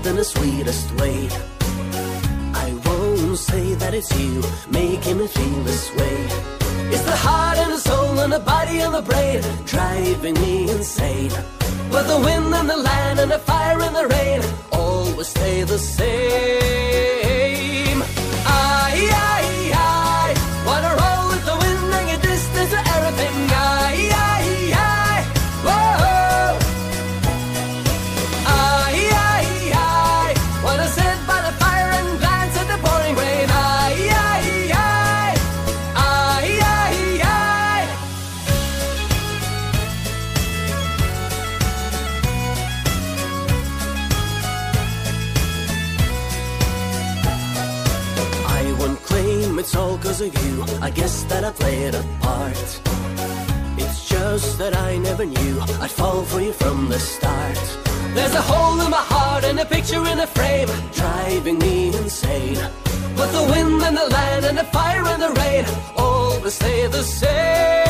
loved in the sweetest way. I won't say that it's you making me feel this way. It's the heart and the soul and the body and the brain driving me insane. But the wind and the land and the fire and the rain always stay the same. I wanna roll with the wind and get distance to everything. I, whoa. I wanna sit by the fire and glance at the pouring rain. It's all 'cause of you, I guess that I played a part. It's just that I never knew I'd fall for you from the start. There's a hole in my heart and a picture in a frame driving me insane. But the wind and the land and the fire and the rain always stay the same.